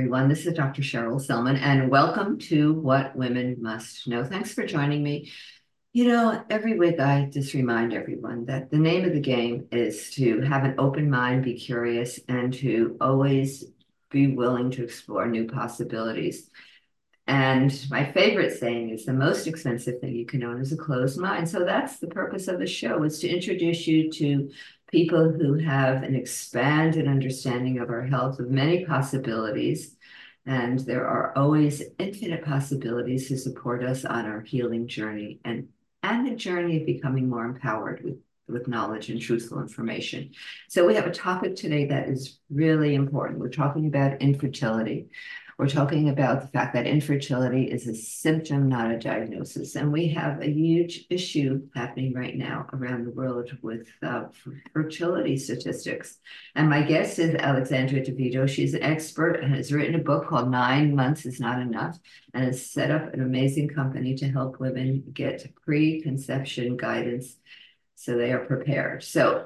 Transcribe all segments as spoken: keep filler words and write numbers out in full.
everyone. This is Doctor Cheryl Selman, and welcome to What Women Must Know. Thanks for joining me. You know, every week I just remind everyone that the name of the game is to have an open mind, be curious, and to always be willing to explore new possibilities. And my favorite saying is the most expensive thing you can own is a closed mind. So that's the purpose of the show, is to introduce you to people who have an expanded understanding of our health, of many possibilities. And there are always infinite possibilities to support us on our healing journey and, and the journey of becoming more empowered with, with knowledge and truthful information. So we have a topic today that is really important. We're talking about infertility. We're talking about the fact that infertility is a symptom, not a diagnosis. And we have a huge issue happening right now around the world with uh, fertility statistics. And my guest is Alexandria DeVito. She's an expert and has written a book called Nine Months is Not Enough, and has set up an amazing company to help women get preconception guidance so they are prepared. So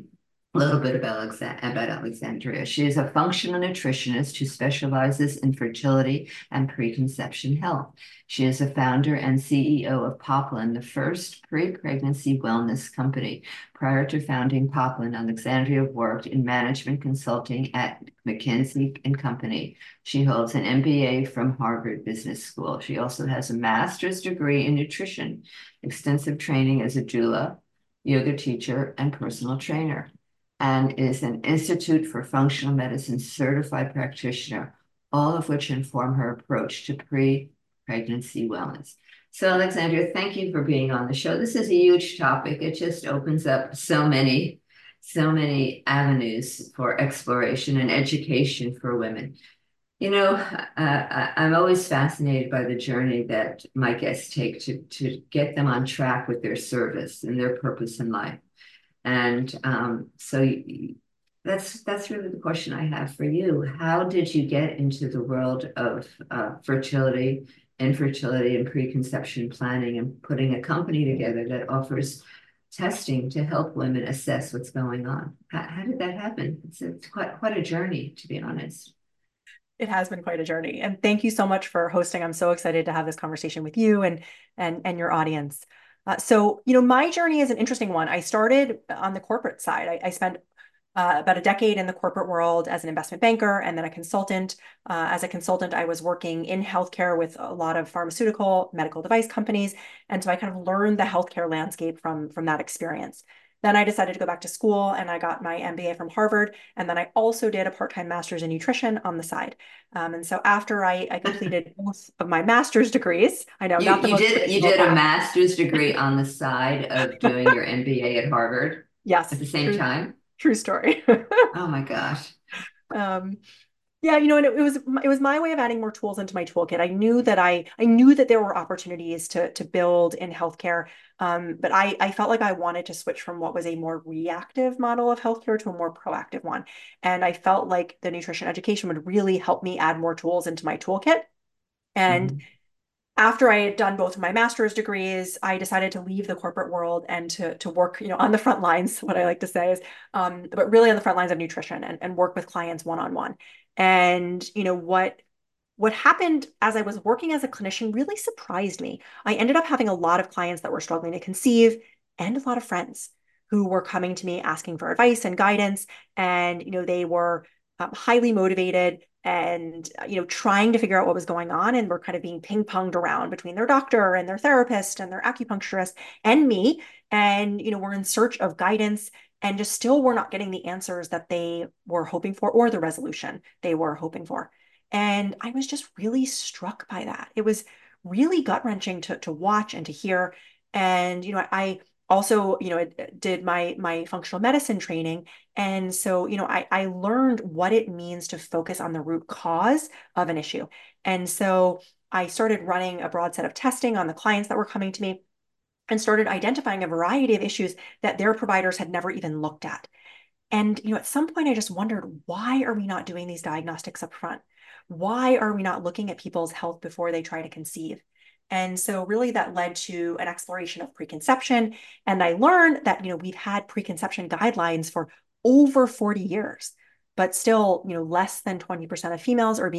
a little bit about, Alexa about Alexandria. She is a functional nutritionist who specializes in fertility and preconception health. She is a founder and C E O of Poplin, the first pre-pregnancy wellness company. Prior to founding Poplin, Alexandria worked in management consulting at McKinsey and Company. She holds an M B A from Harvard Business School. She also has a master's degree in nutrition, extensive training as a doula, yoga teacher, and personal trainer, and is an Institute for Functional Medicine certified practitioner, all of which inform her approach to pre-pregnancy wellness. So, Alexandria, thank you for being on the show. This is a huge topic. It just opens up so many, so many avenues for exploration and education for women. You know, uh, I- I'm always fascinated by the journey that my guests take to, to get them on track with their service and their purpose in life. And um, so y- that's that's really the question I have for you. How did you get into the world of uh, fertility, infertility, and preconception planning, and putting a company together that offers testing to help women assess what's going on? How, how did that happen? It's, it's quite quite a journey, to be honest. It has been quite a journey. And thank you so much for hosting. I'm so excited to have this conversation with you and and and your audience. Uh, so, you know, my journey is an interesting one. I started on the corporate side. I, I spent uh, about a decade in the corporate world as an investment banker and then a consultant. Uh, as a consultant, I was working in healthcare with a lot of pharmaceutical, medical device companies. And so I kind of learned the healthcare landscape from, from that experience. Then I decided to go back to school and I got my M B A from Harvard. And then I also did a part-time master's in nutrition on the side. Um, and so after I, I completed both of my master's degrees, I know You not the you most did you traditional did a path. master's degree on the side of doing your M B A at Harvard at Yes, the same true, time? true story. Oh my gosh. Um, yeah, you know, and it, it was it was my way of adding more tools into my toolkit. I knew that I I knew that there were opportunities to to build in healthcare, um, but I I felt like I wanted to switch from what was a more reactive model of healthcare to a more proactive one, and I felt like the nutrition education would really help me add more tools into my toolkit. And Mhm. after I had done both of my master's degrees, I decided to leave the corporate world and to, to work, you know, on the front lines, what I like to say is, um, but really on the front lines of nutrition and, and work with clients one-on-one. And, you know, what what happened as I was working as a clinician really surprised me. I ended up having a lot of clients that were struggling to conceive and a lot of friends who were coming to me asking for advice and guidance. And, you know, they were um, highly motivated and, uh, you know, trying to figure out what was going on and were kind of being ping-ponged around between their doctor and their therapist and their acupuncturist and me. And, you know, we're in search of guidance and just still were not getting the answers that they were hoping for or the resolution they were hoping for. And I was just really struck by that. It was really gut-wrenching to, to watch and to hear. And, you know, I also, you know, did my my functional medicine training. And so, you know, I, I learned what it means to focus on the root cause of an issue. And so I started running a broad set of testing on the clients that were coming to me and started identifying a variety of issues that their providers had never even looked at. And, you know, at some point I just wondered, why are we not doing these diagnostics up front? Why are we not looking at people's health before they try to conceive? And so really that led to an exploration of preconception. And I learned that, you know, we've had preconception guidelines for over forty years, but still, you know, less than twenty percent of females are being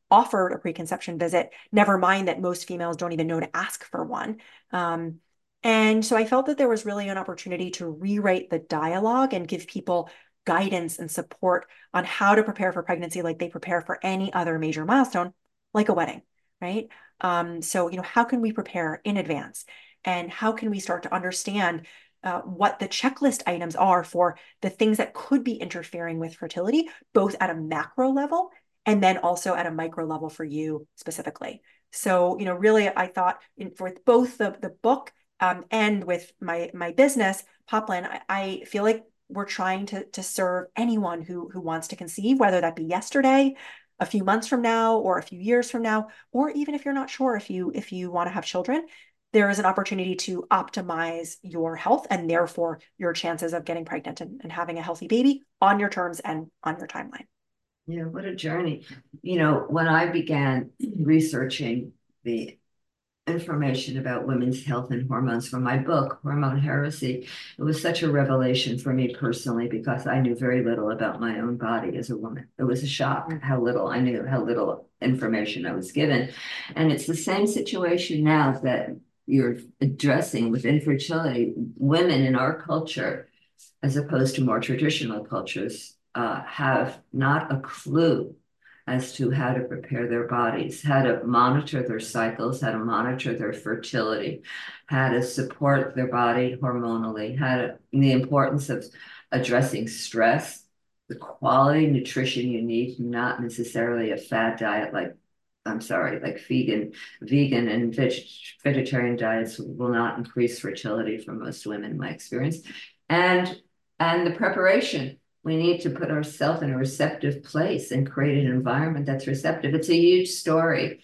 offered a preconception visit, never mind that most females don't even know to ask for one. Um, and so I felt that there was really an opportunity to rewrite the dialogue and give people guidance and support on how to prepare for pregnancy like they prepare for any other major milestone, like a wedding, right? Um, so, you know, how can we prepare in advance? And how can we start to understand uh, what the checklist items are for the things that could be interfering with fertility, both at a macro level and then also at a micro level for you specifically. So, you know, really, I thought in, for both the, the book um, and with my my business, Poplan, I, I feel like we're trying to to serve anyone who who wants to conceive, whether that be yesterday, a few months from now, or a few years from now, or even if you're not sure if you if you want to have children, there is an opportunity to optimize your health and therefore your chances of getting pregnant and, and having a healthy baby on your terms and on your timeline. Yeah, what a journey. You know, when I began researching the information about women's health and hormones from my book, Hormone Heresy, it was such a revelation for me personally because I knew very little about my own body as a woman. It was a shock how little I knew, how little information I was given. And it's the same situation now that you're addressing with infertility. Women in our culture, as opposed to more traditional cultures, uh, have not a clue as to how to prepare their bodies, how to monitor their cycles, how to monitor their fertility, how to support their body hormonally, how to, the importance of addressing stress, the quality nutrition you need, not necessarily a fad diet like, I'm sorry, like vegan, vegan and veg, vegetarian diets will not increase fertility for most women, in my experience. And and the preparation. We need to put ourselves in a receptive place and create an environment that's receptive. It's a huge story.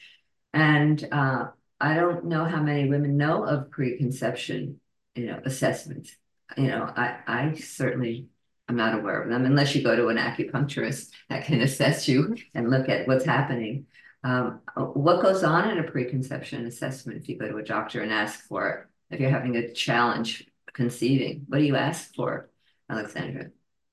And uh, I don't know how many women know of preconception, you know, assessments. You know, I, I certainly am not aware of them unless you go to an acupuncturist that can assess you and look at what's happening. Um, what goes on in a preconception assessment if you go to a doctor and ask for it? If you're having a challenge conceiving, what do you ask for, Alexandra?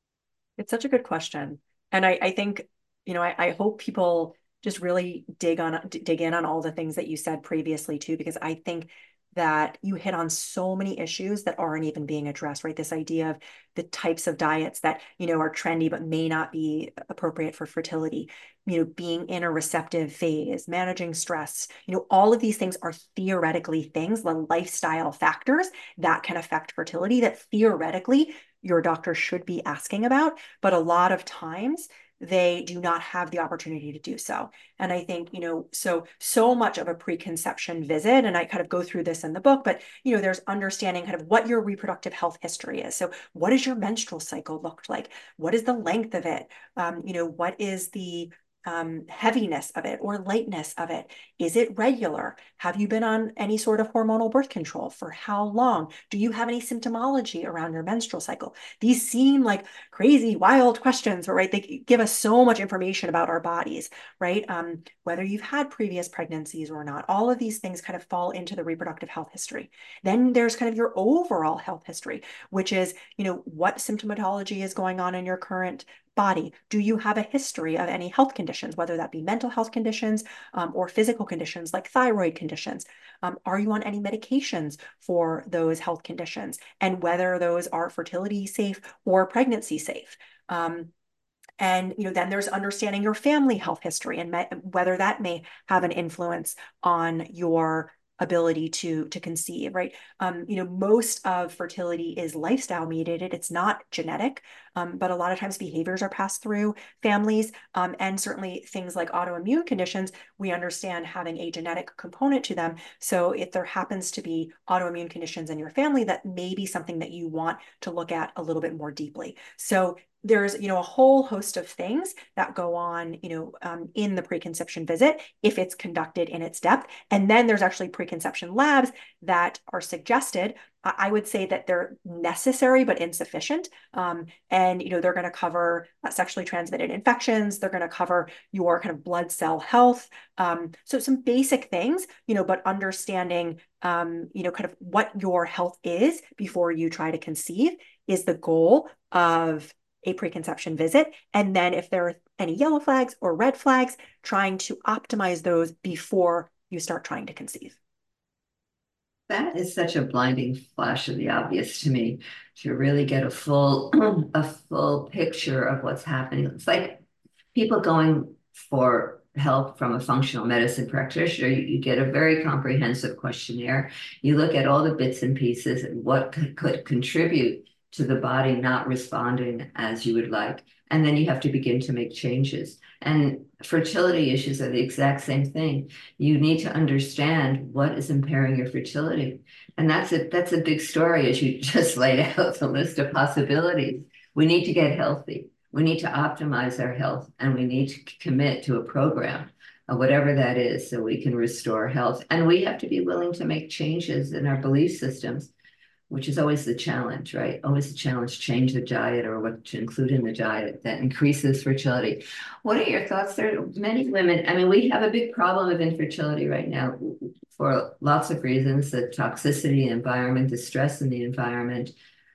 It's such a good question. And I, I think, you know, I, I hope people just really dig on dig in on all the things that you said previously too, because I think that you hit on so many issues that aren't even being addressed, right? This idea of the types of diets that, you know, are trendy but may not be appropriate for fertility, you know, being in a receptive phase, managing stress, you know, all of these things are theoretically things, the lifestyle factors that can affect fertility that theoretically your doctor should be asking about, but a lot of times they do not have the opportunity to do so. And I think, you know, so, so much of a preconception visit, and I kind of go through this in the book, but, you know, there's understanding kind of what your reproductive health history is. So what does your menstrual cycle look like? What is the length of it? Um, you know, what is the um, heaviness of it or lightness of it? Is it regular? Have you been on any sort of hormonal birth control? For how long? Do you have any symptomology around your menstrual cycle? These seem like crazy, wild questions, right? They give us so much information about our bodies, right? Um, whether you've had previous pregnancies or not, all of these things kind of fall into the reproductive health history. Then there's kind of your overall health history, which is, you know, what symptomatology is going on in your current body? Do you have a history of any health conditions, whether that be mental health conditions um, or physical conditions like thyroid conditions? Um, are you on any medications for those health conditions? And whether those are fertility safe or pregnancy safe? Um, and you know, then there's understanding your family health history and whether that may have an influence on your ability to to conceive, right? Um, you know, most of fertility is lifestyle mediated. It's not genetic, um, but a lot of times behaviors are passed through families, um, and certainly things like autoimmune conditions, we understand having a genetic component to them. So if there happens to be autoimmune conditions in your family, that may be something that you want to look at a little bit more deeply. So there's, you know, a whole host of things that go on, you know, um, in the preconception visit if it's conducted in its depth. And then there's actually preconception labs that are suggested. I would say that they're necessary but insufficient. Um, and, you know, they're going to cover uh, sexually transmitted infections. They're going to cover your kind of blood cell health. Um, so some basic things, you know, but understanding, um, you know, kind of what your health is before you try to conceive is the goal of a preconception visit. And then if there are any yellow flags or red flags, trying to optimize those before you start trying to conceive. That is such a blinding flash of the obvious to me, to really get a full a full picture of what's happening. It's like people going for help from a functional medicine practitioner. You, you get a very comprehensive questionnaire. You look at all the bits and pieces and what could, could contribute to the body not responding as you would like. And then you have to begin to make changes. And fertility issues are the exact same thing. You need to understand what is impairing your fertility. And that's a that's a big story, as you just laid out the list of possibilities. We need to get healthy. We need to optimize our health, and we need to commit to a program, uh, whatever that is, so we can restore health. And we have to be willing to make changes in our belief systems, which is always the challenge, right? Always the challenge, change the diet or what to include in the diet that increases fertility. What are your thoughts? There are many women, I mean, we have a big problem of infertility right now for lots of reasons, the toxicity environment, the stress in the environment,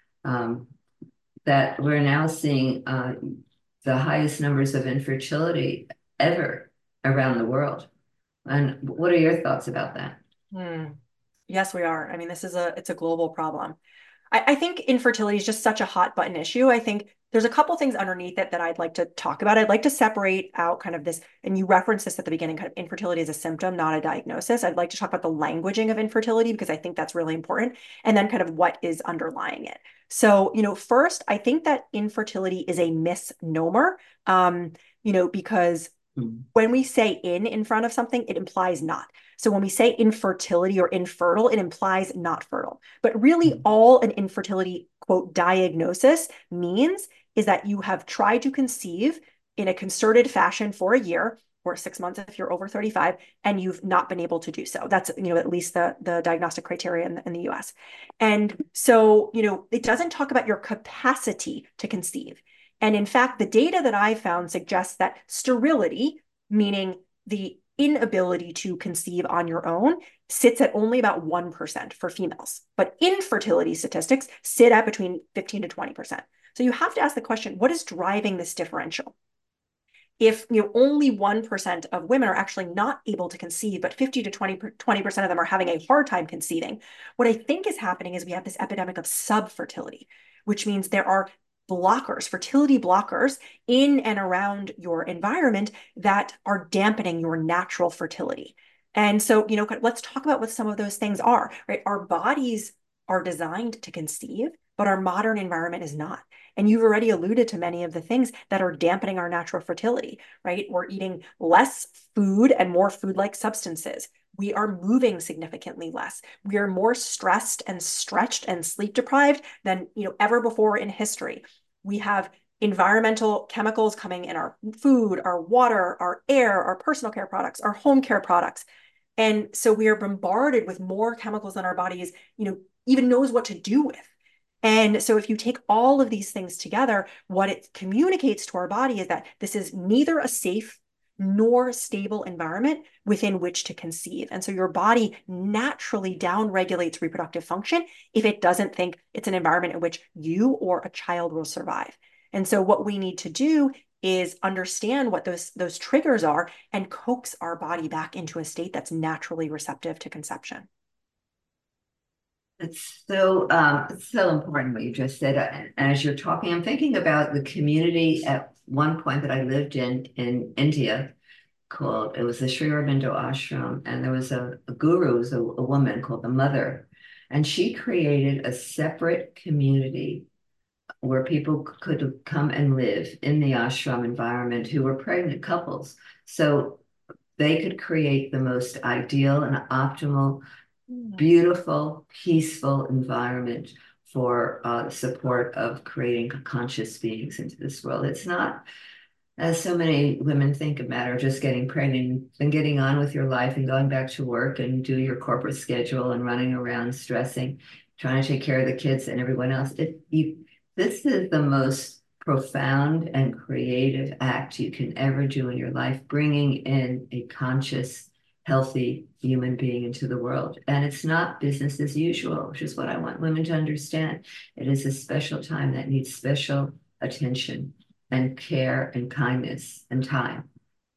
um, that we're now seeing uh, the highest numbers of infertility ever around the world. And what are your thoughts about that? Hmm. Yes, we are. I mean, this is a it's a global problem. I, I think infertility is just such a hot button issue. I think there's a couple things underneath it that I'd like to talk about. I'd like to separate out kind of this, and you referenced this at the beginning, kind of infertility is a symptom, not a diagnosis. I'd like to talk about the languaging of infertility because I think that's really important, and then kind of what is underlying it. So, you know, first, I think that infertility is a misnomer, um, you know, because Mm. when we say in in front of something, it implies not. So when we say infertility or infertile, it implies not fertile. But really, all an infertility, quote, diagnosis means is that you have tried to conceive in a concerted fashion for a year or six months if you're over thirty-five, and you've not been able to do so. That's, you know, at least the, the diagnostic criteria in the, in the U S. And so, you know, it doesn't talk about your capacity to conceive. And in fact, the data that I found suggests that sterility, meaning the inability to conceive on your own, sits at only about one percent for females. But infertility statistics sit at between fifteen to twenty percent. So you have to ask the question, what is driving this differential? If, you know, only one percent of women are actually not able to conceive, but fifty to twenty, twenty percent of them are having a hard time conceiving, what I think is happening is we have this epidemic of subfertility, which means there are blockers, fertility blockers in and around your environment that are dampening your natural fertility. And so, you know, let's talk about what some of those things are, right? Our bodies are designed to conceive, but our modern environment is not. And you've already alluded to many of the things that are dampening our natural fertility, right? We're eating less food and more food-like substances. We are moving significantly less. We are more stressed and stretched and sleep deprived than, you know, ever before in history. We have environmental chemicals coming in our food, our water, our air, our personal care products, our home care products. And so we are bombarded with more chemicals than our bodies, you know, even knows what to do with. And so if you take all of these things together, what it communicates to our body is that this is neither a safe nor stable environment within which to conceive. And so your body naturally downregulates reproductive function if it doesn't think it's an environment in which you or a child will survive. And so what we need to do is understand what those, those triggers are and coax our body back into a state that's naturally receptive to conception. It's so um, it's so important what you just said. And as you're talking, I'm thinking about the community at one point that I lived in in India called, it was the Sri Aurobindo Ashram, and there was a, a guru, was a, a woman called the Mother, and she created a separate community where people could come and live in the ashram environment who were pregnant couples. So they could create the most ideal and optimal, beautiful, peaceful environment for uh, support of creating conscious beings into this world. It's not, as so many women think, a matter of just getting pregnant and getting on with your life and going back to work and do your corporate schedule and running around stressing, trying to take care of the kids and everyone else. It, you, this is the most profound and creative act you can ever do in your life, bringing in a conscious, healthy human being into the world. And it's not business as usual, which is what I want women to understand. It is a special time that needs special attention and care and kindness and time.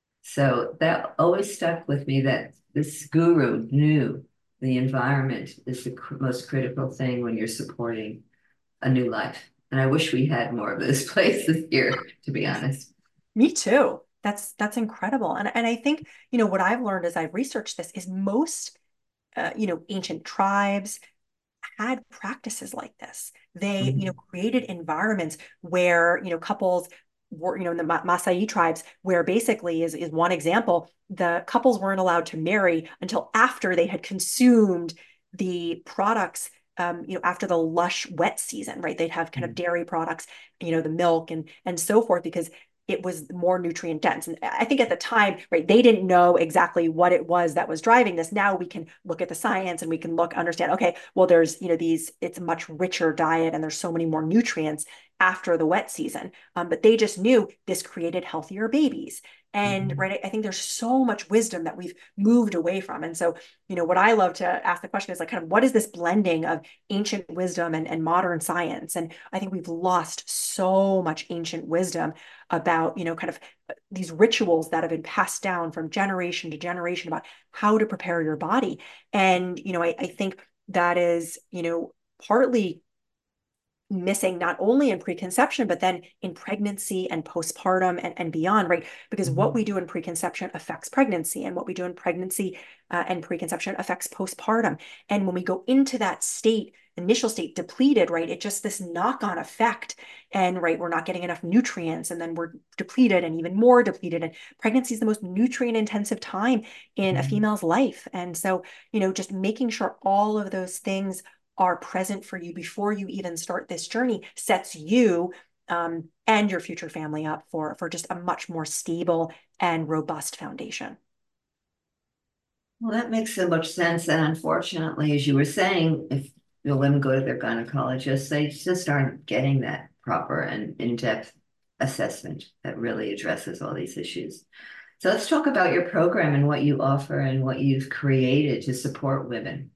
So that always stuck with me that this guru knew the environment is the cr- most critical thing when you're supporting a new life. And I wish we had more of those places here, to be honest. Me too. That's that's incredible. And and I think, you know, what I've learned as I've researched this is most uh, you know, ancient tribes had practices like this. They, you know, Mhm. created environments where, you know, couples were, you know, in the Ma Maasai tribes, where basically is, is one example, the couples weren't allowed to marry until after they had consumed the products, um, you know, after the lush wet season, right? They'd have kind of dairy products, you know, the milk and and so forth, because it was more nutrient dense. And I think at the time, right, they didn't know exactly what it was that was driving this. Now we can look at the science and we can look, understand, okay, well, there's, you know, these, it's a much richer diet and there's so many more nutrients after the wet season. Um, but they just knew this created healthier babies. And Mhm. right, I think there's so much wisdom that we've moved away from. And so, you know, what I love to ask the question is like, kind of what is this blending of ancient wisdom and, and modern science? And I think we've lost so much ancient wisdom about, you know, kind of these rituals that have been passed down from generation to generation about how to prepare your body. And, you know, I, I think that is, you know, partly missing not only in preconception, but then in pregnancy and postpartum and, and beyond, right? Because what Mhm. we do in preconception affects pregnancy, and what we do in pregnancy uh, and preconception affects postpartum. And when we go into that state, initial state depleted, right, it just this knock-on effect. And right, we're not getting enough nutrients, and then we're depleted and even more depleted. And pregnancy is the most nutrient intensive time in a Mhm. female's life. And so, you know, just making sure all of those things are present for you before you even start this journey sets you um, and your future family up for for just a much more stable and robust foundation. Well, that makes so much sense. And unfortunately, as you were saying, if the women go to their gynecologist, they just aren't getting that proper and in-depth assessment that really addresses all these issues. So let's talk about your program and what you offer and what you've created to support women.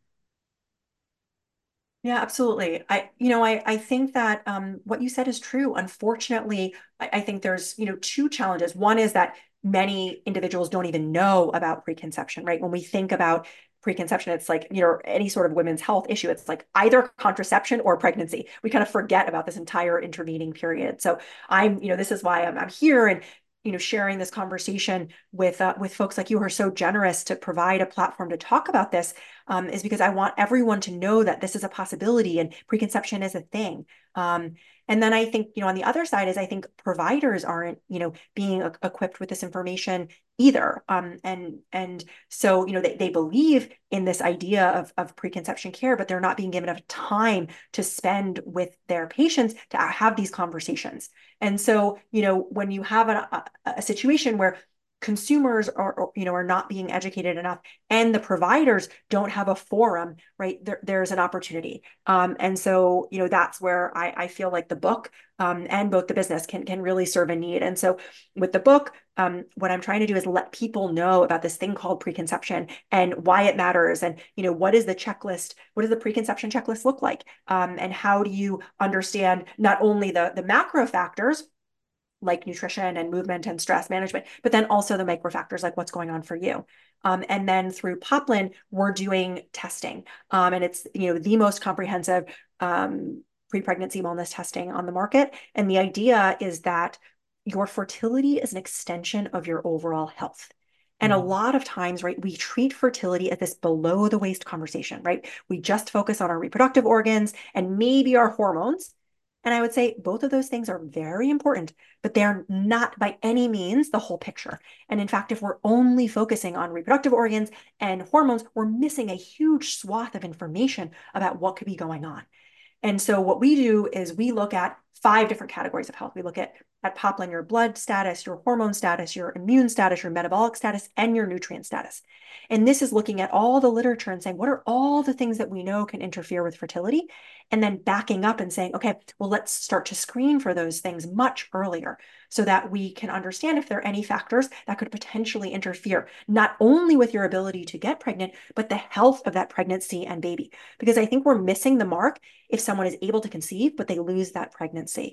Yeah, absolutely. I, you know, I, I think that um, what you said is true. Unfortunately, I, I think there's, you know, two challenges. One is that many individuals don't even know about preconception, right? When we think about preconception, it's like, you know, any sort of women's health issue, it's like either contraception or pregnancy. We kind of forget about this entire intervening period. So I'm, you know, this is why I'm, I'm here and, you know, sharing this conversation with uh, with folks like you who are so generous to provide a platform to talk about this, um, is because I want everyone to know that this is a possibility and preconception is a thing. Um, and then I think, you know, on the other side is I think providers aren't, you know, being e- equipped with this information either. Um, and and so, you know, they, they believe in this idea of, of preconception care, but they're not being given enough time to spend with their patients to have these conversations. And so, you know, when you have a, a, a situation where consumers are, are, you know, are not being educated enough and the providers don't have a forum, right? There, there's an opportunity. Um, and so, you know, that's where I, I feel like the book um, and both the business can, can really serve a need. And so with the book, um, what I'm trying to do is let people know about this thing called preconception and why it matters. And, you know, what is the checklist? What does the preconception checklist look like? Um, and how do you understand not only the, the macro factors, like nutrition and movement and stress management, but then also the micro factors like what's going on for you. Um, and then through Poplin, we're doing testing. Um, and it's, you know, the most comprehensive um, pre-pregnancy wellness testing on the market. And the idea is that your fertility is an extension of your overall health. And a Mhm. lot of times, right, we treat fertility as this below the waist conversation, right? We just focus on our reproductive organs and maybe our hormones. And I would say both of those things are very important, but they're not by any means the whole picture. And in fact, if we're only focusing on reproductive organs and hormones, we're missing a huge swath of information about what could be going on. And so what we do is we look at five different categories of health. We look at at Poplin, your blood status, your hormone status, your immune status, your metabolic status, and your nutrient status. And this is looking at all the literature and saying, what are all the things that we know can interfere with fertility? And then backing up and saying, okay, well, let's start to screen for those things much earlier so that we can understand if there are any factors that could potentially interfere, not only with your ability to get pregnant, but the health of that pregnancy and baby. Because I think we're missing the mark if someone is able to conceive, but they lose that pregnancy.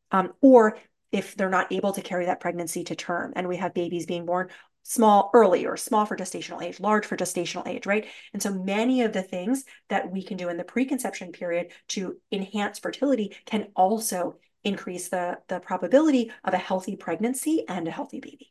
Um, or if they're not able to carry that pregnancy to term and we have babies being born small early or small for gestational age, large for gestational age, right? And so many of the things that we can do in the preconception period to enhance fertility can also increase the, the probability of a healthy pregnancy and a healthy baby.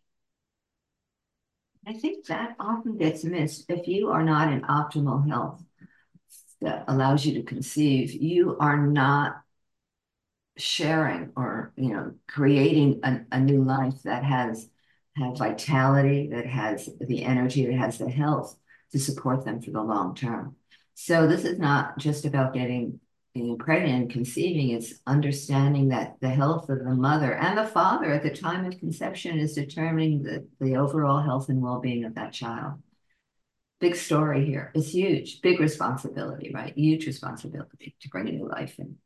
I think that often gets missed. If you are not in optimal health that allows you to conceive, you are not sharing or, you know, creating a, a new life that has have vitality, that has the energy, that has the health to support them for the long term. So this is not just about getting, getting pregnant and conceiving, it's understanding that the health of the mother and the father at the time of conception is determining the, the overall health and well-being of that child. Big story here. It's huge, big responsibility, right? Huge responsibility to bring a new life in.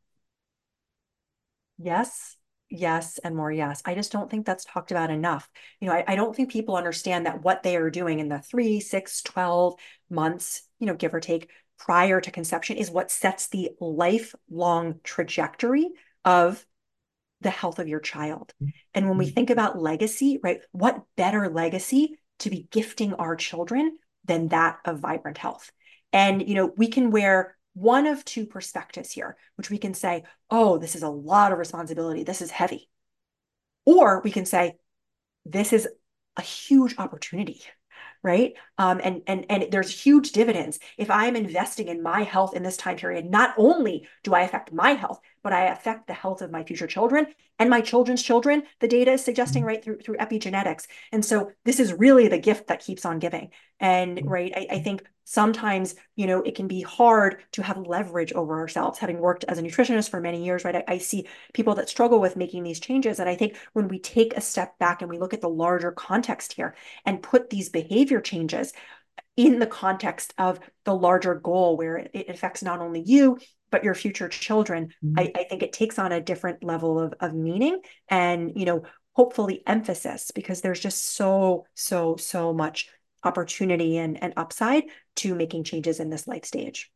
Yes, yes, and more yes. I just don't think that's talked about enough. You know, I, I don't think people understand that what they are doing in the three, six, twelve months, you know, give or take, prior to conception is what sets the lifelong trajectory of the health of your child. And when we think about legacy, right, what better legacy to be gifting our children than that of vibrant health? And, you know, we can wear one of two perspectives here, which we can say, oh, this is a lot of responsibility. This is heavy. Or we can say, this is a huge opportunity, right? Um, and and and there's huge dividends. If I'm investing in my health in this time period, not only do I affect my health, but I affect the health of my future children and my children's children. The data is suggesting right through through epigenetics. And so this is really the gift that keeps on giving. And right, I, I think sometimes, you know, it can be hard to have leverage over ourselves. Having worked as a nutritionist for many years, right, I, I see people that struggle with making these changes. And I think when we take a step back and we look at the larger context here and put these behavior changes in the context of the larger goal where it affects not only you, but your future children, Mm-hmm. I, I think it takes on a different level of, of meaning and, you know, hopefully emphasis, because there's just so, so, so much opportunity and, and upside to making changes in this life stage.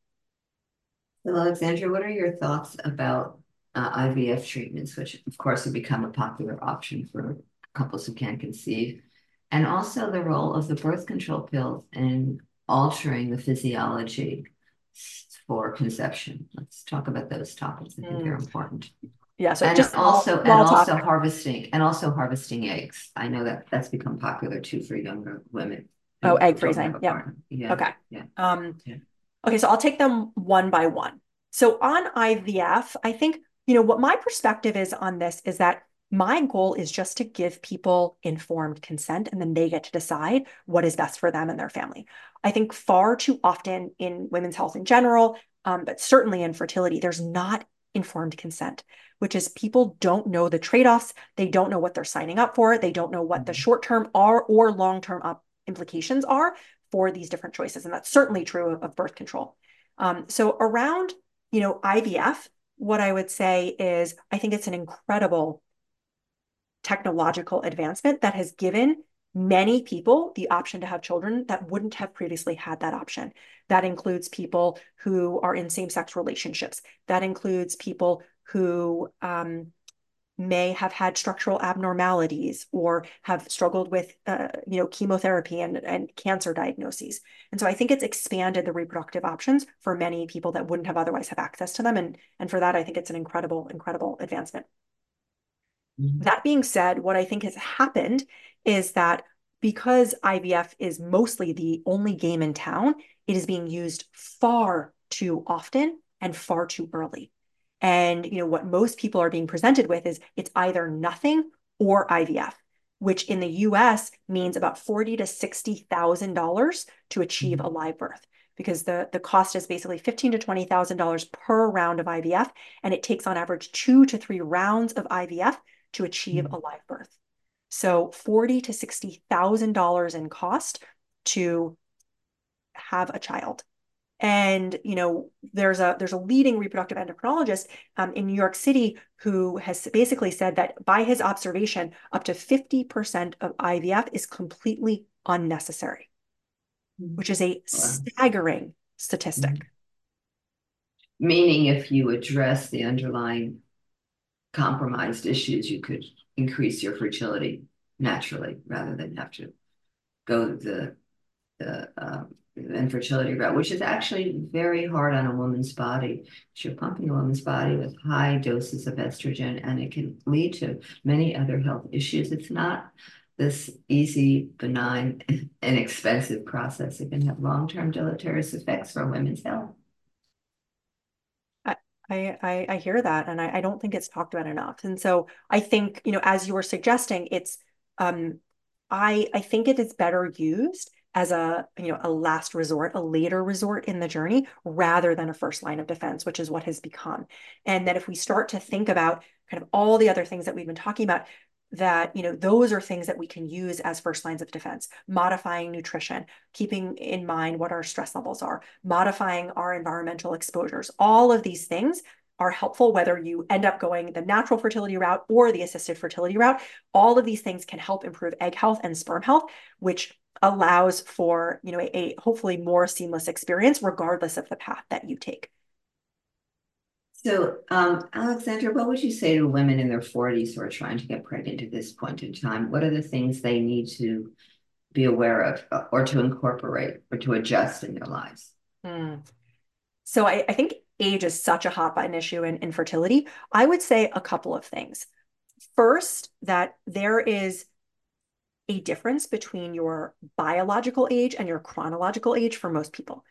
So, Alexandra, what are your thoughts about uh, I V F treatments, which of course have become a popular option for couples who can't conceive, and also the role of the birth control pills in altering the physiology for conception? Let's talk about those topics. I think they're Mm. important. Yeah, so And just small, also, and small also talk. harvesting, and also harvesting eggs. I know that that's become popular too for younger women Oh, who egg don't have freezing. a Yep. partner. Yeah, Okay. yeah, Um, yeah. okay, so I'll take them one by one. So on I V F, I think, you know, what my perspective is on this is that my goal is just to give people informed consent and then they get to decide what is best for them and their family. I think far too often in women's health in general, um, but certainly in fertility, there's not informed consent, which is people don't know the trade-offs. They don't know what they're signing up for. They don't know what the Mhm. short-term are or long-term up implications are for these different choices. And that's certainly true of, of birth control. Um, so around, you know, I V F, what I would say is I think it's an incredible technological advancement that has given many people the option to have children that wouldn't have previously had that option. That includes people who are in same-sex relationships. That includes people who um, may have had structural abnormalities or have struggled with, uh, you know, chemotherapy and, and cancer diagnoses. And so I think it's expanded the reproductive options for many people that wouldn't have otherwise have access to them. And, and for that, I think it's an incredible, incredible advancement. Mhm. That being said, what I think has happened is that because I V F is mostly the only game in town, it is being used far too often and far too early. And you know what most people are being presented with is it's either nothing or I V F, which in the U S means about forty to sixty thousand dollars to achieve a live birth. Because the, the cost is basically fifteen to twenty thousand dollars per round of I V F, and it takes on average two to three rounds of I V F to achieve a live birth. So forty to sixty thousand dollars in cost to have a child. And you know, there's a there's a leading reproductive endocrinologist um, in New York City who has basically said that by his observation, up to fifty percent of I V F is completely unnecessary, which is a Well, staggering statistic. mhm. Meaning if you address the underlying compromised issues, you could increase your fertility naturally rather than have to go the the um, infertility route, which is actually very hard on a woman's body. You're pumping a woman's body with high doses of estrogen, and it can lead to many other health issues. It's not this easy, benign, inexpensive process. It can have long-term deleterious effects for women's health. I, I, I hear that, and I, I don't think it's talked about enough. And so I think, you know, as you were suggesting, it's, um, I, I think it is better used as a, you know, a last resort, a later resort in the journey, rather than a first line of defense, which is what has become. And that if we start to think about kind of all the other things that we've been talking about, that, you know, those are things that we can use as first lines of defense, modifying nutrition, keeping in mind what our stress levels are, modifying our environmental exposures. All of these things are helpful, whether you end up going the natural fertility route or the assisted fertility route. All of these things can help improve egg health and sperm health, which allows for, you know, a, a hopefully more seamless experience, regardless of the path that you take. So, um, Alexandra, what would you say to women in their forties who are trying to get pregnant at this point in time? What are the things they need to be aware of, uh, or to incorporate, or to adjust in their lives? Hmm. So I, I think age is such a hot button issue in infertility. I would say a couple of things. First, that there is a difference between your biological age and your chronological age for most people.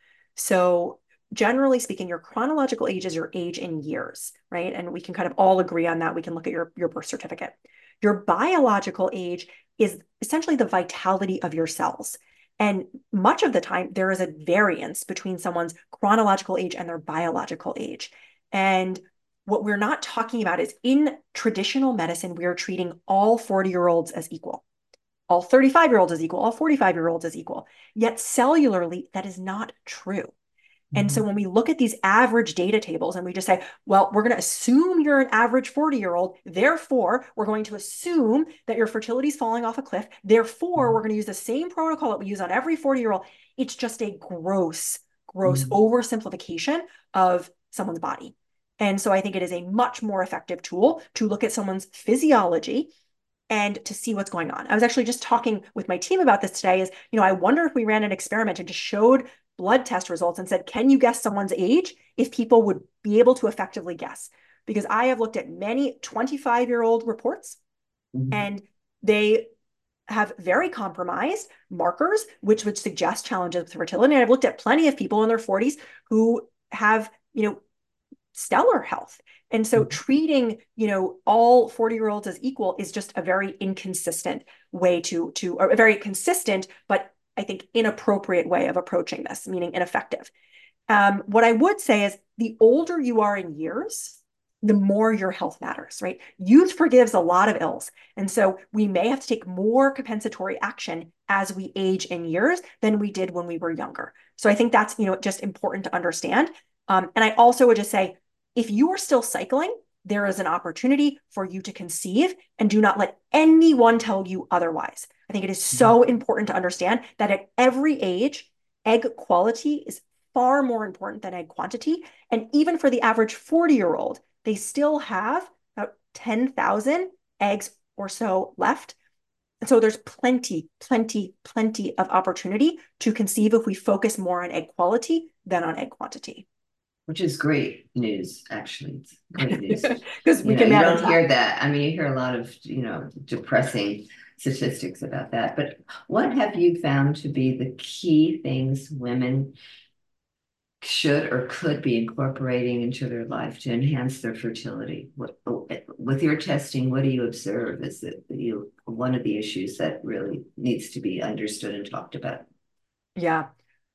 So generally speaking, your chronological age is your age in years, right? And we can kind of all agree on that. We can look at your, your birth certificate. Your biological age is essentially the vitality of your cells. And much of the time, there is a variance between someone's chronological age and their biological age. And what we're not talking about is in traditional medicine, we are treating all forty year olds as equal. All thirty-five year olds is equal, all forty-five year olds is equal. Yet cellularly, that is not true. And so Mhm. when we look at these average data tables and we just say, well, we're going to assume you're an average forty year old. Therefore, we're going to assume that your fertility is falling off a cliff. Therefore, we're going to use the same protocol that we use on every forty year old. It's just a gross, gross Mhm. oversimplification of someone's body. And so I think it is a much more effective tool to look at someone's physiology and to see what's going on. I was actually just talking with my team about this today is, you know, I wonder if we ran an experiment and just showed blood test results and said, can you guess someone's age? If people would be able to effectively guess. Because I have looked at many twenty-five year old reports Mhm. and they have very compromised markers, which would suggest challenges with fertility. And I've looked at plenty of people in their forties who have, you know, stellar health. And so Mhm. treating, you know, all forty year olds as equal is just a very inconsistent way to, to, or a very consistent, but I think inappropriate way of approaching this, meaning ineffective. Um, what I would say is the older you are in years, the more your health matters, right? Youth forgives a lot of ills. And so we may have to take more compensatory action as we age in years than we did when we were younger. So I think that's, you know, just important to understand. Um, and I also would just say, if you are still cycling, there is an opportunity for you to conceive and do not let anyone tell you otherwise. I think it is Mhm. so important to understand that at every age, egg quality is far more important than egg quantity. And even for the average forty year old, they still have about ten thousand eggs or so left. And so there's plenty, plenty, plenty of opportunity to conceive if we focus more on egg quality than on egg quantity. Which is great news, actually. It's great news. Because we You know, can you manage don't that. hear that. I mean, you hear a lot of, you know, depressing statistics about that. But what have you found to be the key things women should or could be incorporating into their life to enhance their fertility? What, with your testing, what do you observe as the, you, one of the issues that really needs to be understood and talked about? Yeah.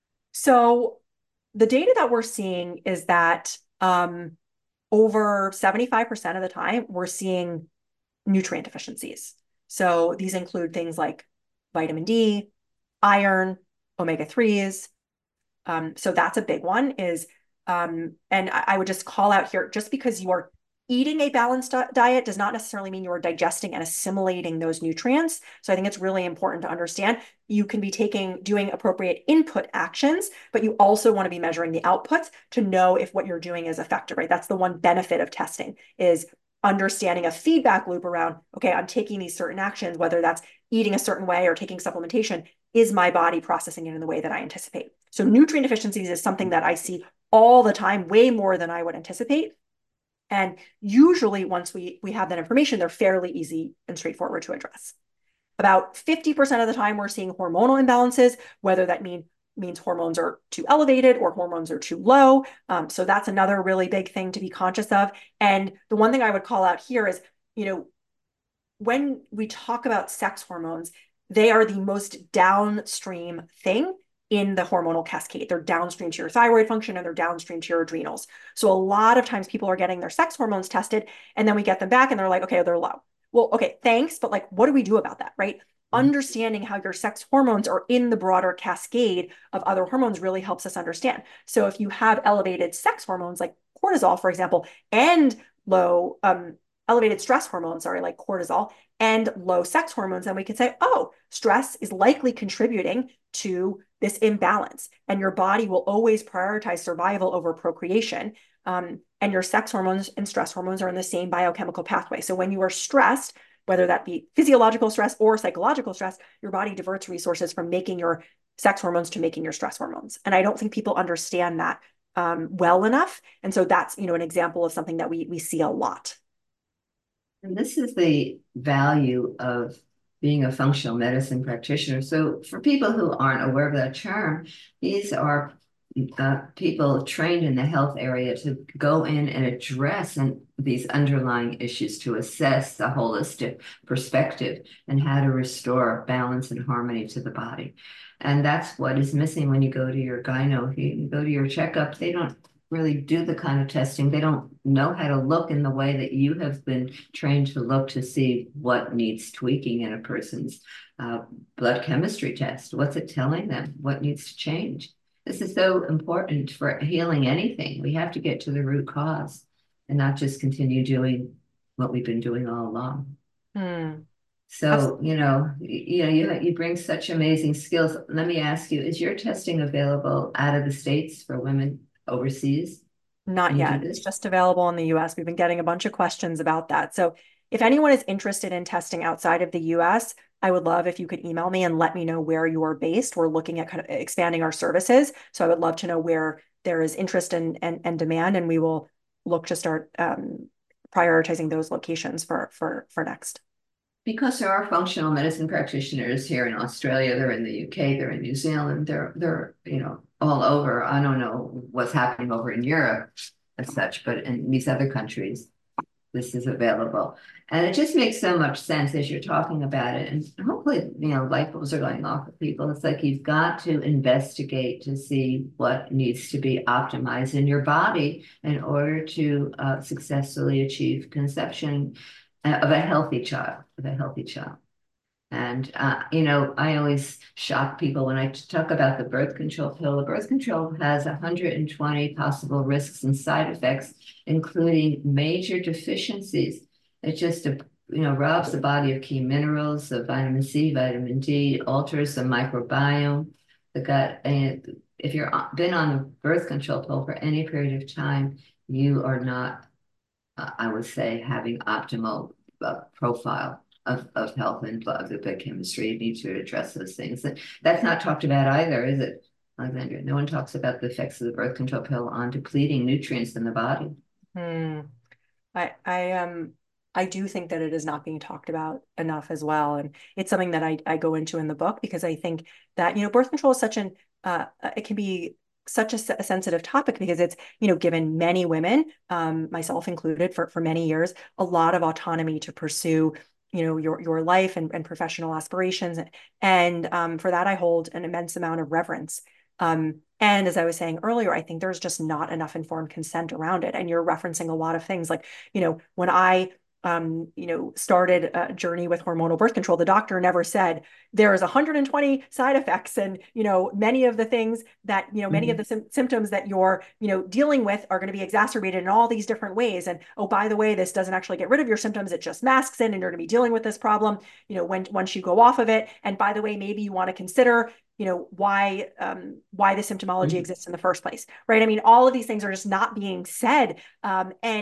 So the data that we're seeing is that um, over seventy-five percent of the time, we're seeing nutrient deficiencies. So these include things like vitamin D, iron, omega threes. Um, so that's a big one is, um, and I, I would just call out here, just because you are eating a balanced diet does not necessarily mean you are digesting and assimilating those nutrients. So I think it's really important to understand you can be taking, doing appropriate input actions, but you also want to be measuring the outputs to know if what you're doing is effective, right? That's the one benefit of testing is understanding a feedback loop around, okay, I'm taking these certain actions, whether that's eating a certain way or taking supplementation, is my body processing it in the way that I anticipate? So nutrient deficiencies is something that I see all the time, way more than I would anticipate. And usually once we, we have that information, they're fairly easy and straightforward to address. About fifty percent of the time, we're seeing hormonal imbalances, whether that mean, means hormones are too elevated or hormones are too low. Um, so that's another really big thing to be conscious of. And the one thing I would call out here is, you know, when we talk about sex hormones, they are the most downstream thing in the hormonal cascade. They're downstream to your thyroid function and they're downstream to your adrenals. So a lot of times people are getting their sex hormones tested and then we get them back and they're like, okay, they're low. Well, okay, thanks. But like, what do we do about that, right? Understanding how your sex hormones are in the broader cascade of other hormones really helps us understand. So if you have elevated sex hormones like cortisol, for example, and low um, elevated stress hormones, sorry, like cortisol and low sex hormones, then we can say, oh, stress is likely contributing to this imbalance. And your body will always prioritize survival over procreation. Um, and your sex hormones and stress hormones are in the same biochemical pathway. So when you are stressed, whether that be physiological stress or psychological stress, your body diverts resources from making your sex hormones to making your stress hormones. And I don't think people understand that um, well enough. And so that's, you know, an example of something that we we see a lot. And this is the value of being a functional medicine practitioner. So, for people who aren't aware of that term, these are uh, people trained in the health area to go in and address and these underlying issues to assess the holistic perspective and how to restore balance and harmony to the body. And that's what is missing when you go to your gyno. If you go to your checkup, they don't really do the kind of testing. They don't know how to look in the way that you have been trained to look to see what needs tweaking in a person's uh, blood chemistry test. What's it telling them? What needs to change? This is so important for healing anything. We have to get to the root cause and not just continue doing what we've been doing all along. Hmm. So, you know, you know, you you bring such amazing skills. Let me ask you, is your testing available out of the States for women overseas? Not Can you do yet. It's this? just available in the U S. We've been getting a bunch of questions about that. So if anyone is interested in testing outside of the U S, I would love if you could email me and let me know where you are based. We're looking at kind of expanding our services. So I would love to know where there is interest and and, and demand, and we will look to start um, prioritizing those locations for for for next. Because there are functional medicine practitioners here in Australia, they're in the U K, they're in New Zealand, they're they're you know all over. I don't know what's happening over in Europe as such, but in these other countries, this is available. And it just makes so much sense as you're talking about it. And hopefully, you know, light bulbs are going off for people. It's like you've got to investigate to see what needs to be optimized in your body in order to uh, successfully achieve conception uh, of a healthy child, of a healthy child. And, uh, you know, I always shock people when I talk about the birth control pill. The birth control has one hundred twenty possible risks and side effects, including major deficiencies. It just, uh, you know, robs the body of key minerals, of vitamin C, vitamin D, alters the microbiome, the gut. And if you've been on a birth control pill for any period of time, you are not, uh, I would say, having optimal uh, profile of, of health and blood, the chemistry. You need to address those things. That's not talked about either, is it, Alexandria? No one talks about the effects of the birth control pill on depleting nutrients in the body. Hmm. I I um I do think that it is not being talked about enough as well, and it's something that I I go into in the book because I think that you know birth control is such an uh it can be such a, a sensitive topic because it's you know given many women, um, myself included, for for many years, a lot of autonomy to pursue you know your your life and, and professional aspirations, and um, for that I hold an immense amount of reverence. Um, and as I was saying earlier, I think there's just not enough informed consent around it. And you're referencing a lot of things like, you know, when I, um, you know, started a journey with hormonal birth control, the doctor never said there's one hundred twenty side effects. And, you know, many of the things that, you know, many of Mhm. the sim symptoms that you're, you know, dealing with are going to be exacerbated in all these different ways. And, oh, by the way, this doesn't actually get rid of your symptoms. It just masks it and you're going to be dealing with this problem, you know, when, once you go off of it. And by the way, maybe you want to consider you know why um, why the symptomology Mhm. exists in the first place, right? I mean, all of these things are just not being said, um, and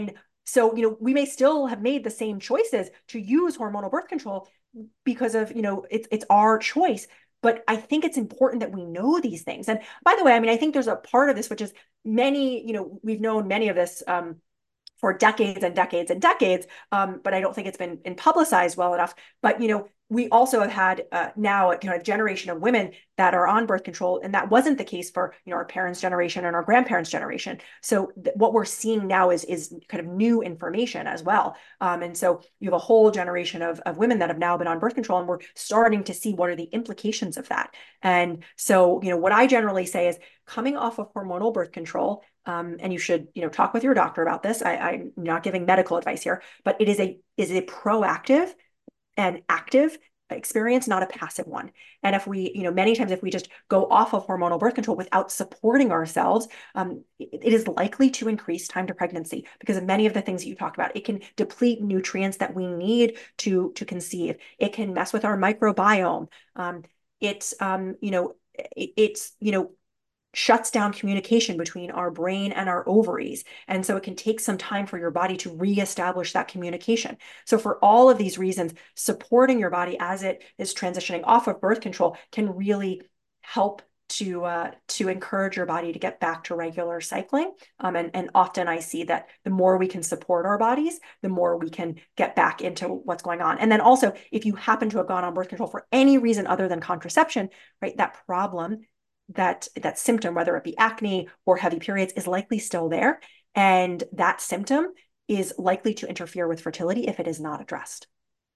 So, you know, we may still have made the same choices to use hormonal birth control because of, you know, it's it's our choice. But I think it's important that we know these things. And by the way, I mean, I think there's a part of this, which is many, you know, we've known many of this um, for decades and decades and decades, um, but I don't think it's been, been publicized well enough. But, you know, we also have had uh, now a kind of generation of women that are on birth control, and that wasn't the case for, you know, our parents' generation and our grandparents' generation. So th- what we're seeing now is is kind of new information as well. Um, and so you have a whole generation of, of women that have now been on birth control, and we're starting to see what are the implications of that. And so, you know, what I generally say is coming off of hormonal birth control, um, and you should, you know, talk with your doctor about this. I, I'm not giving medical advice here, but it is a is a proactive and active experience, not a passive one. And if we, you know, many times if we just go off of hormonal birth control without supporting ourselves, um, it, it is likely to increase time to pregnancy because of many of the things that you talk about. It can deplete nutrients that we need to to conceive. It can mess with our microbiome. Um, it's, um, you know, it, it's, you know, shuts down communication between our brain and our ovaries. And so it can take some time for your body to reestablish that communication. So for all of these reasons, supporting your body as it is transitioning off of birth control can really help to uh, to encourage your body to get back to regular cycling. Um, and, and often I see that the more we can support our bodies, the more we can get back into what's going on. And then also, if you happen to have gone on birth control for any reason other than contraception, right, that problem that that symptom, whether it be acne or heavy periods, is likely still there. And that symptom is likely to interfere with fertility if it is not addressed.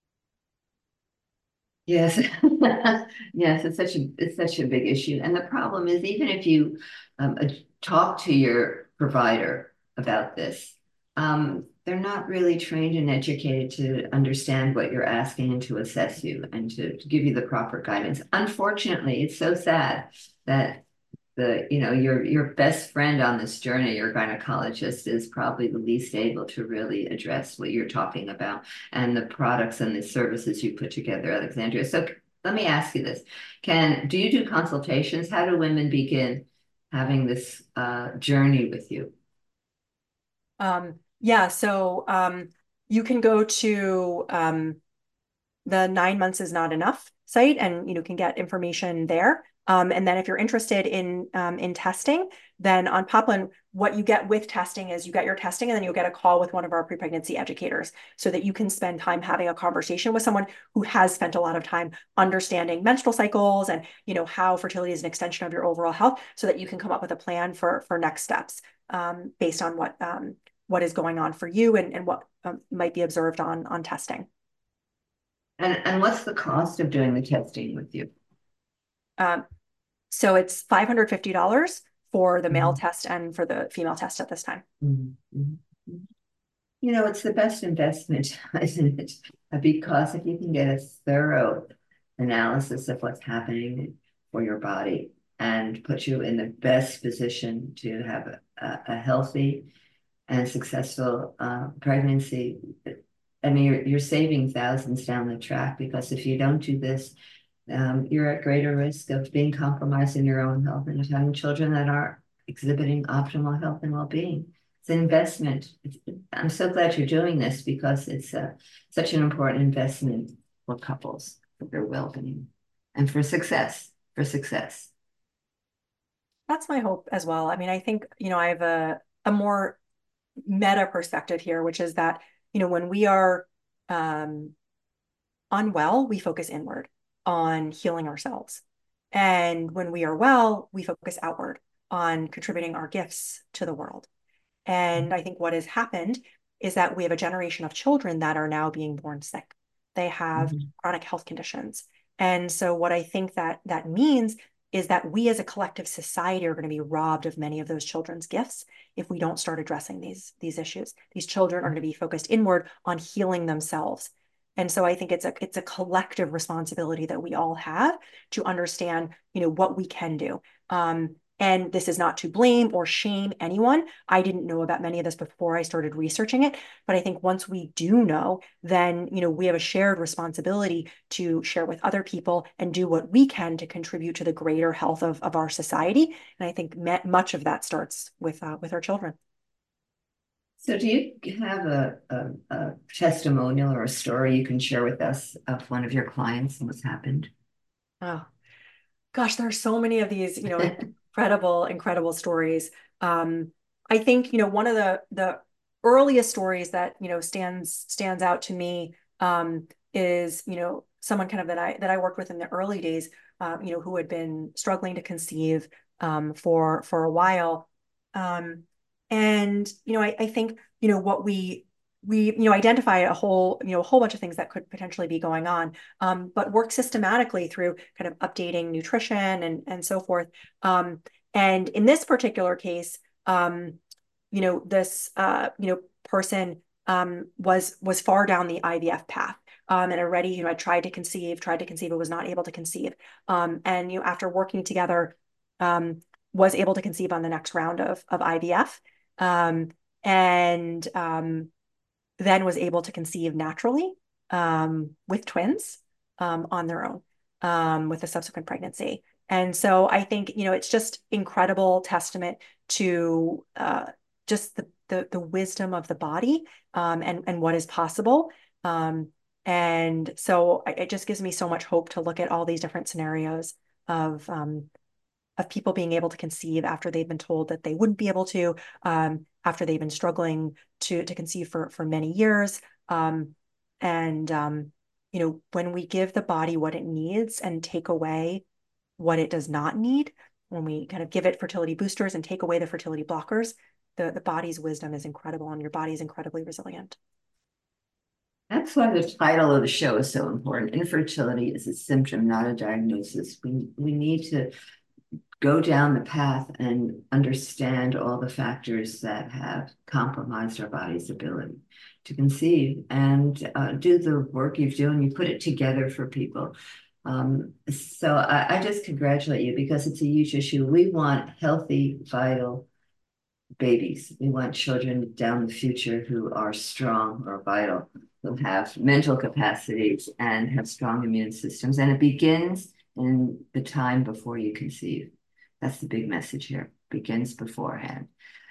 Yes, yes, it's such a it's such a big issue. And the problem is, even if you um, uh, talk to your provider about this, um, they're not really trained and educated to understand what you're asking and to assess you and to, to give you the proper guidance. Unfortunately, it's so sad that the, you know, your your best friend on this journey, your gynecologist, is probably the least able to really address what you're talking about and the products and the services you put together, Alexandria. So let me ask you this. Can do you do consultations? How do women begin having this uh, journey with you? Um, yeah, so um, you can go to um, the nine months is not enough site, and you know can get information there. Um, and then if you're interested in um, in testing, then on Poplin, what you get with testing is you get your testing, and then you'll get a call with one of our pre-pregnancy educators, so that you can spend time having a conversation with someone who has spent a lot of time understanding menstrual cycles and you know how fertility is an extension of your overall health, so that you can come up with a plan for for next steps um, based on what um, what is going on for you and, and what um, might be observed on on testing. And and what's the cost of doing the testing with you? Um, so it's five hundred fifty dollars for the male Mhm. test and for the female test at this time. Mhm. Mhm. You know, it's the best investment, isn't it? Uh, Because if you can get a thorough analysis of what's happening for your body and put you in the best position to have a, a healthy and successful uh, pregnancy, I mean, you're, you're saving thousands down the track because if you don't do this, um, you're at greater risk of being compromised in your own health and of having children that aren't exhibiting optimal health and well-being. It's an investment. It's, I'm so glad you're doing this because it's uh, such an important investment for couples, for their well-being, and for success, for success. That's my hope as well. I mean, I think, you know, I have a, a more meta perspective here, which is that, you know, when we are um, unwell, we focus inward on healing ourselves. And when we are well, we focus outward on contributing our gifts to the world. And I think what has happened is that we have a generation of children that are now being born sick. They have Mhm. chronic health conditions. And so what I think that that means is that we as a collective society are going to be robbed of many of those children's gifts if we don't start addressing these, these issues. These children are going to be focused inward on healing themselves. And so I think it's a it's a collective responsibility that we all have to understand, you know, what we can do. Um, and this is not to blame or shame anyone. I didn't know about many of this before I started researching it, but I think once we do know, then you know we have a shared responsibility to share with other people and do what we can to contribute to the greater health of, of our society. And I think much of that starts with uh, with our children. So do you have a, a, a testimonial or a story you can share with us of one of your clients and what's happened? Oh, gosh, there are so many of these, you know, incredible, incredible stories. Um, I think, you know, one of the the earliest stories that, you know, stands stands out to me um, is, you know, someone kind of that I that I worked with in the early days, uh, you know, who had been struggling to conceive um, for for a while. Um, and, you know, I, I think, you know, what we we, you know, identify a whole, you know, a whole bunch of things that could potentially be going on, um, but work systematically through kind of updating nutrition and and so forth. Um, and in this particular case, um, you know, this uh, you know, person um, was was far down the I V F path. Um, and already, you know, I tried to conceive, tried to conceive, but was not able to conceive. Um, and you know, after working together, um, was able to conceive on the next round of of I V F, um, and um, then was able to conceive naturally um, with twins um, on their own um, with a subsequent pregnancy. And so I think, you know, it's just incredible testament to uh, just the, the the wisdom of the body um, and and what is possible. Um, and so it just gives me so much hope to look at all these different scenarios of um, of people being able to conceive after they've been told that they wouldn't be able to, um, after they've been struggling to to conceive for for many years. Um, and um, you know, when we give the body what it needs and take away what it does not need, when we kind of give it fertility boosters and take away the fertility blockers, the the body's wisdom is incredible, and your body is incredibly resilient. That's why the title of the show is so important. Infertility is a symptom, not a diagnosis. We we need to go down the path and understand all the factors that have compromised our body's ability to conceive and uh, do the work you've done. You put it together for people. Um, so I, I just congratulate you because it's a huge issue. We want healthy, vital babies. We want children down the future who are strong or vital, who have mental capacities and have strong immune systems. And it begins in the time before you conceive. That's the big message here. Begins beforehand.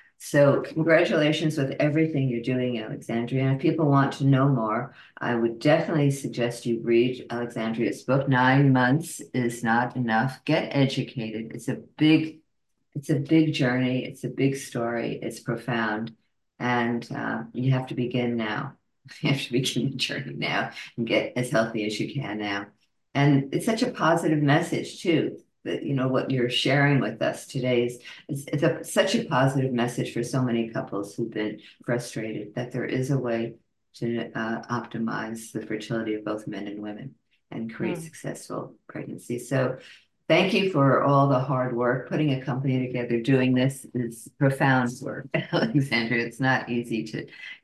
So congratulations with everything you're doing, Alexandria. And if people want to know more, I would definitely suggest you read Alexandria's book. Nine months is not enough. Get educated. It's a big it's a big journey. It's a big story. It's profound. And uh, you have to begin now. You have to begin the journey now and get as healthy as you can now. And it's such a positive message, too, that, you know, what you're sharing with us today is it's, it's a, such a positive message for so many couples who've been frustrated that there is a way to uh, optimize the fertility of both men and women and create Mm. successful pregnancy. So thank you for all the hard work. Putting a company together, doing this is profound work, Alexandra. It's not easy to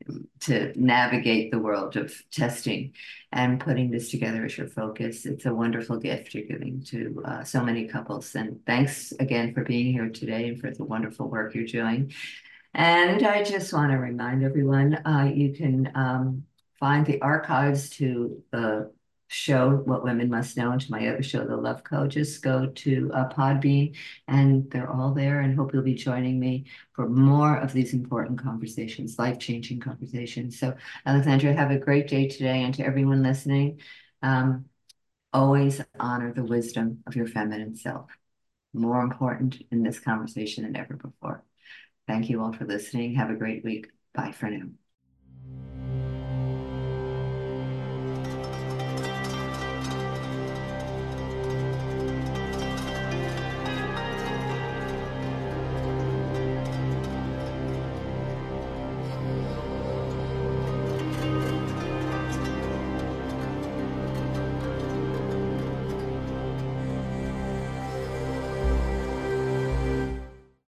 to navigate the world of testing and putting this together as your focus. It's a wonderful gift you're giving to uh, so many couples. And thanks again for being here today and for the wonderful work you're doing. And I just want to remind everyone, uh, you can um, find the archives to the show What Women Must Know and to my other show, The Love Code. Just go to uh, Podbean and they're all there. And hope you'll be joining me for more of these important conversations, life-changing conversations. So, Alexandra, have a great day today. And to everyone listening, um, always honor the wisdom of your feminine self. More important in this conversation than ever before. Thank you all for listening. Have a great week. Bye for now.